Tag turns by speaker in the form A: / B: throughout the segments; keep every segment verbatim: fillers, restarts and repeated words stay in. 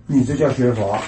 A: 你这叫学佛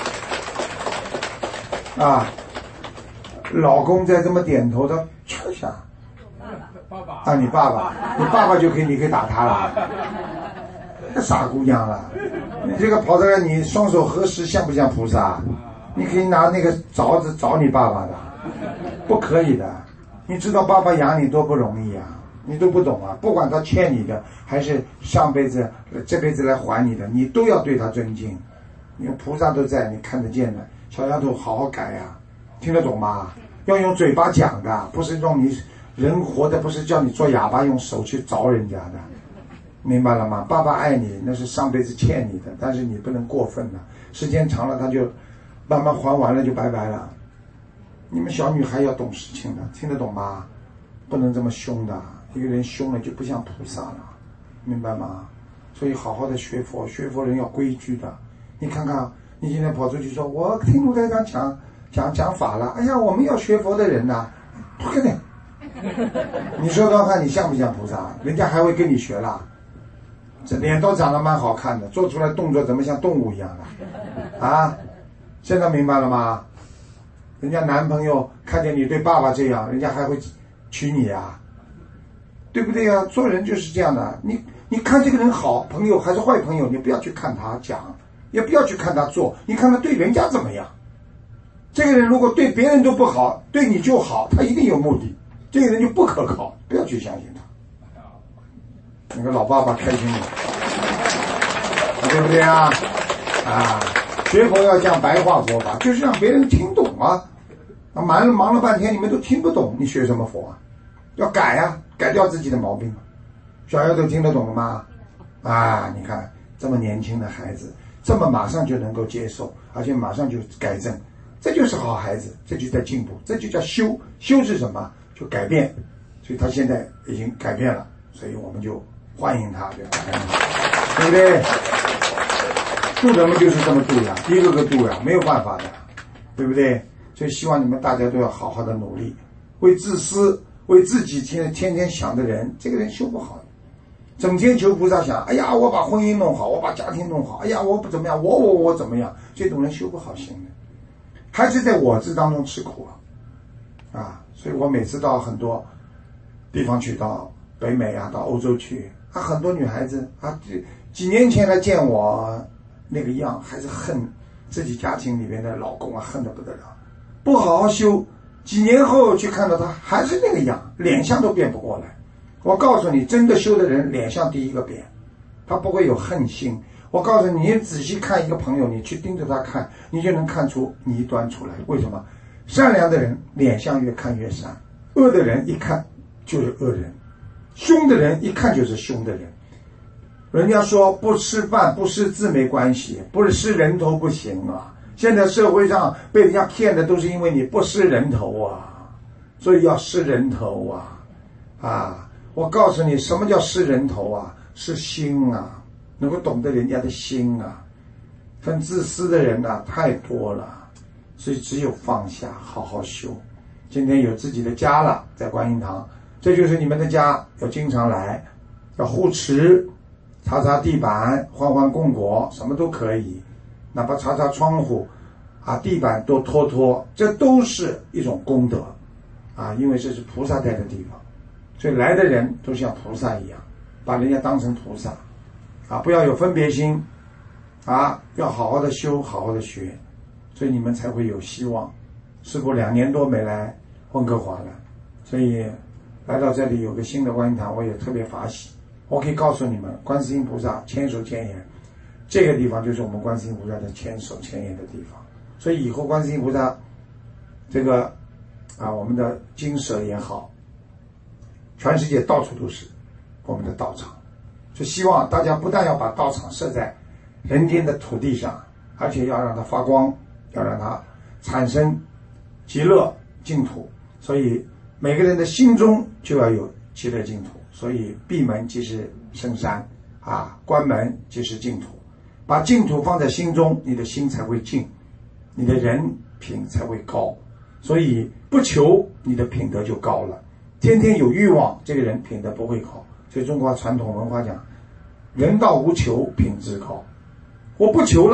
A: 啊！老公在这么点头的，确实啊，啊，你爸爸，你爸爸就可以，你可以打他了。那傻姑娘了，你这个跑这来，你双手合十像不像菩萨？你可以拿那个凿子凿你爸爸的，不可以的。你知道爸爸养你多不容易啊，你都不懂啊。不管他欠你的，还是上辈子、这辈子来还你的，你都要对他尊敬。因为菩萨都在，你看得见的。小丫头，好好改呀、啊，听得懂吗？要用嘴巴讲的，不是用你人活的，不是叫你做哑巴，用手去凿人家的。明白了吗？爸爸爱你，那是上辈子欠你的，但是你不能过分了。时间长了，他就慢慢还完了，就拜拜了。你们小女孩要懂事情的，听得懂吗？不能这么凶的，一个人凶了就不像菩萨了，明白吗？所以好好的学佛，学佛人要规矩的。你看看，你今天跑出去说，我听卢台长讲讲讲法了，哎呀，我们要学佛的人呐、啊，不可能。你说说看，你像不像菩萨？人家还会跟你学啦。这脸都长得蛮好看的，做出来动作怎么像动物一样的啊？现在明白了吗？人家男朋友看见你对爸爸这样，人家还会娶你啊，对不对啊？做人就是这样的，你你看这个人好朋友还是坏朋友，你不要去看他讲，也不要去看他做，你看他对人家怎么样。这个人如果对别人都不好，对你就好，他一定有目的，这个人就不可靠，不要去相信他。那个老爸爸开心了，对不对啊？啊，学佛要讲白话佛法，就是让别人听懂啊。啊，忙了忙了半天，你们都听不懂，你学什么佛啊？要改啊，改掉自己的毛病。小丫头听得懂了吗？啊，你看这么年轻的孩子，这么马上就能够接受，而且马上就改正，这就是好孩子，这就在进步，这就叫修。修是什么？就改变。所以他现在已经改变了，所以我们就欢迎他，对吧？对不对？度人们就是这么度呀，一个个度呀，没有办法的，对不对？所以希望你们大家都要好好的努力。为自私、为自己天天天想的人，这个人修不好。整天求菩萨想，哎呀，我把婚姻弄好，我把家庭弄好，哎呀，我不怎么样，我我我怎么样？这种人修不好心的，还是在我执当中吃苦啊！啊，所以我每次到很多地方去，到北美啊，到欧洲去啊，很多女孩子啊，几年前来见我那个样，还是恨自己家庭里面的老公啊，恨得不得了。不好好修，几年后去看到他还是那个样，脸相都变不过来。我告诉你，真的修的人脸相第一个变，他不会有恨心。我告诉你，你仔细看一个朋友，你去盯着他看，你就能看出倪端出来。为什么？善良的人脸相越看越善，恶的人一看就是恶人，凶的人一看就是凶的人。人家说不吃饭不识字没关系，不是识人头不行啊。现在社会上被人家骗的都是因为你不识人头啊，所以要识人头啊！啊，我告诉你，什么叫识人头啊？是心啊，能够懂得人家的心啊。很自私的人啊太多了，所以只有放下，好好修。今天有自己的家了，在观音堂，这就是你们的家，要经常来，要护持，擦擦地板，换换供果，什么都可以。哪怕擦擦窗户啊，地板都拖拖，这都是一种功德啊，因为这是菩萨在的地方，所以来的人都像菩萨一样，把人家当成菩萨啊，不要有分别心啊，要好好的修，好好的学，所以你们才会有希望。师父两年多没来温哥华了，所以来到这里有个新的观音堂，我也特别法喜。我可以告诉你们，观世音菩萨千手千眼，这个地方就是我们观世音菩萨的千手千眼的地方。所以以后观世音菩萨这个啊，我们的精舍也好，全世界到处都是我们的道场。就希望大家不但要把道场设在人间的土地上，而且要让它发光，要让它产生极乐净土。所以每个人的心中就要有极乐净土。所以闭门即是深山啊，关门即是净土。把净土放在心中，你的心才会净，你的人品才会高。所以不求，你的品德就高了。天天有欲望，这个人品德不会高。所以中国传统文化讲，人道无求，品质高。我不求了，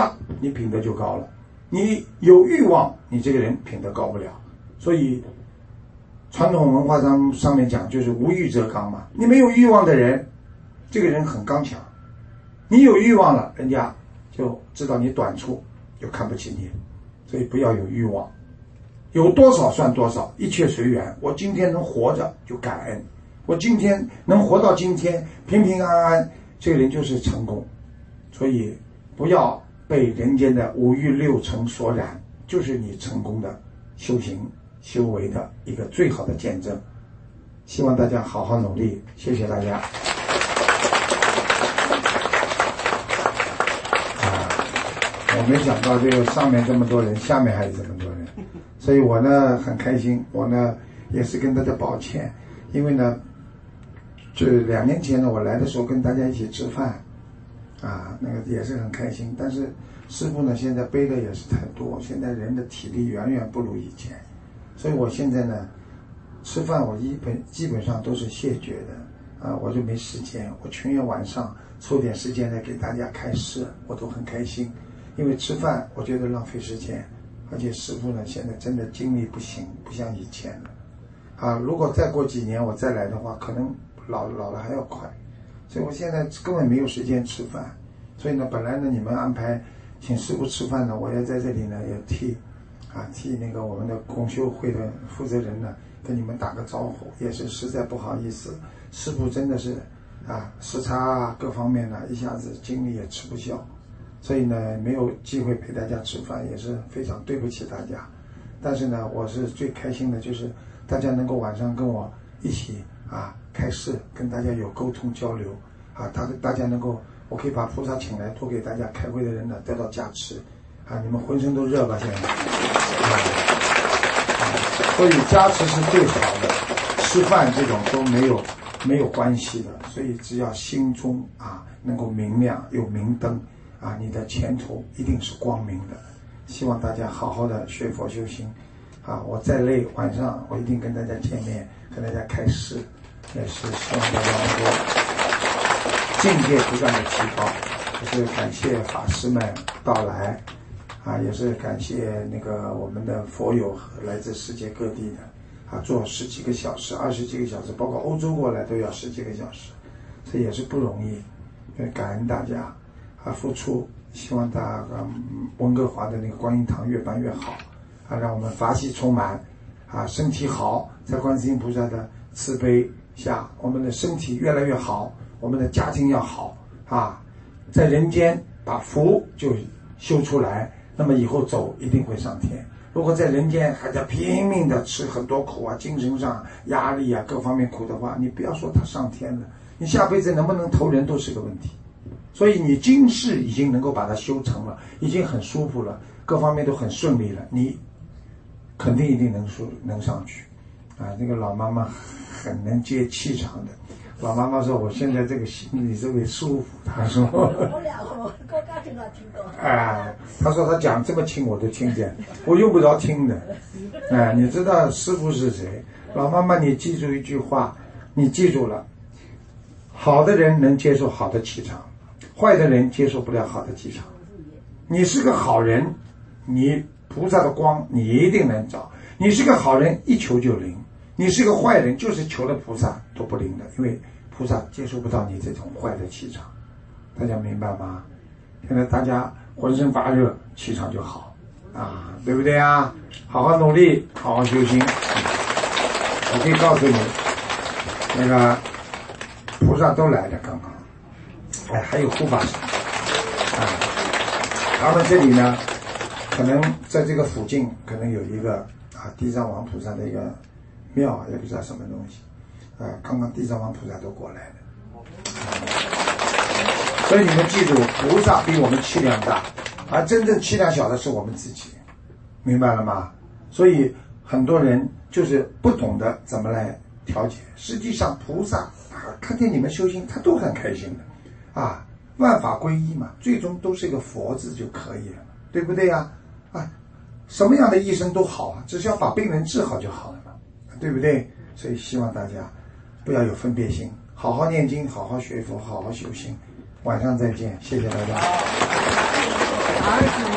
A: 你品德就高了。你有欲望，你这个人品德高不了。所以传统文化上上面讲就是无欲则刚嘛。你没有欲望的人，这个人很刚强。你有欲望了，人家就知道你短处，就看不起你。所以不要有欲望，有多少算多少，一切随缘。我今天能活着就感恩，我今天能活到今天平平安安，这个人就是成功。所以不要被人间的五欲六尘所染，就是你成功的修行修为的一个最好的见证。希望大家好好努力，谢谢大家。我没想到这个上面这么多人，下面还有这么多人，所以我呢很开心。我呢也是跟大家抱歉，因为呢，这两年前呢我来的时候跟大家一起吃饭，啊，那个也是很开心。但是师父呢现在背的也是太多，现在人的体力远远不如以前，所以我现在呢吃饭我一本基本上都是谢绝的啊，我就没时间。我情愿晚上抽点时间来给大家开示，我都很开心。因为吃饭我觉得浪费时间，而且师父呢现在真的精力不行，不像以前了啊。如果再过几年我再来的话，可能老老了还要快，所以我现在根本没有时间吃饭。所以呢本来呢你们安排请师父吃饭呢，我也在这里呢也替啊替那个我们的共修会的负责人呢跟你们打个招呼，也是实在不好意思。师父真的是啊时差啊各方面呢一下子精力也吃不消，所以呢没有机会陪大家吃饭，也是非常对不起大家。但是呢我是最开心的就是大家能够晚上跟我一起啊开示，跟大家有沟通交流啊，大大家能够我可以把菩萨请来，多给大家开会的人呢得到加持啊。你们浑身都热吧现在啊，所以加持是最好的，吃饭这种都没有没有关系的。所以只要心中啊能够明亮有明灯啊，你的前途一定是光明的。希望大家好好的学佛修行啊！我再累，晚上我一定跟大家见面，跟大家开示，也是希望大家能够境界不断的提高。也是感谢法师们到来啊，也是感谢那个我们的佛友来自世界各地的啊，坐十几个小时、二十几个小时，包括欧洲过来都要十几个小时，这也是不容易。感恩大家啊付出，希望大家、嗯、温哥华的那个观音堂越办越好啊，让我们法喜充满啊，身体好，在观世音菩萨的慈悲下，我们的身体越来越好，我们的家庭要好啊，在人间把福就修出来，那么以后走一定会上天。如果在人间还在拼命的吃很多苦啊，精神上压力啊各方面苦的话，你不要说他上天了，你下辈子能不能投人都是个问题。所以你今世已经能够把它修成了，已经很舒服了，各方面都很顺利了，你肯定一定能说能上去啊。那个老妈妈很能接气场的，老妈妈说我现在这个心里特别舒服，她说啊，她说她讲这么轻我都听见，我用不着听的。啊，你知道师父是谁？老妈妈你记住一句话，你记住了，好的人能接受好的气场，坏的人接受不了好的气场。你是个好人，你菩萨的光你一定能找。你是个好人，一求就灵。你是个坏人，就是求了菩萨都不灵的，因为菩萨接受不到你这种坏的气场。大家明白吗？现在大家浑身发热，气场就好啊，对不对啊？好好努力，好好修行。我可以告诉你，那个菩萨都来了刚刚，哎，还有护法神啊。他们这里呢，可能在这个附近，可能有一个啊地藏王菩萨的一个庙，也不知道什么东西啊。刚刚地藏王菩萨都过来了，啊、所以你们记住，菩萨比我们气量大，而真正气量小的是我们自己，明白了吗？所以很多人就是不懂得怎么来调节。实际上菩萨啊，看见你们修行，他都很开心的啊。万法归一嘛，最终都是一个佛字就可以了，对不对呀？啊，什么样的医生都好啊，只需要把病人治好就好了嘛，对不对？所以希望大家不要有分别心，好好念经，好好学佛，好好修行。晚上再见，谢谢大家。